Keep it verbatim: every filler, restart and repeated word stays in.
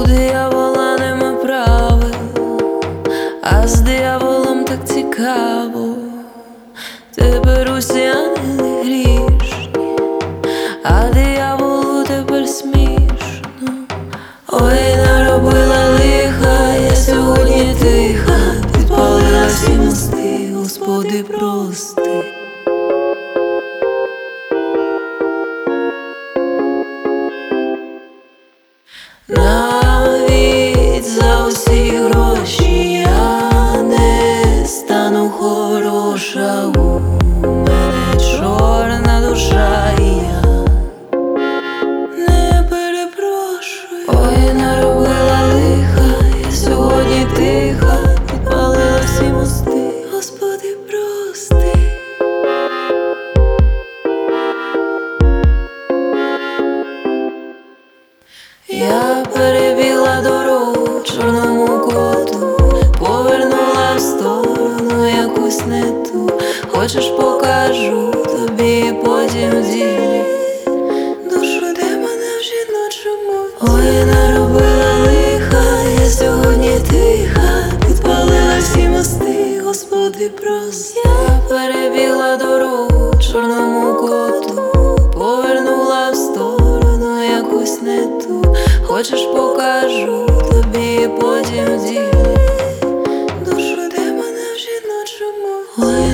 диявола нема правил, а з дияволом так цікаво. Тепер усі ангели грішні, а дияволу тепер смішно. Ой, наробила лиха, я сьогодні тиха, підпалила всі мости, Господи, прости. Навіть за усі гроші я не стану хороша, у мене чорна душа, і я не перепрошую. Ой, наробила лиха, я сьогодні тиха, підпалила всі мости, Господи, прости. Я перебігла дорогу чорному коту, повернула в сторону якусь не ту. Хочеш, покажу тобі потім в ділі душу демона в жіночому. Ой, наробила лиха, я сьогодні тиха, підпалила всі мости, Господи, прости. Я перебігла дорогу чорному коту, повернула в сторону якусь не ту. Хочеш, покажу тобі потім в ділі душу демона в жіночому. Ой,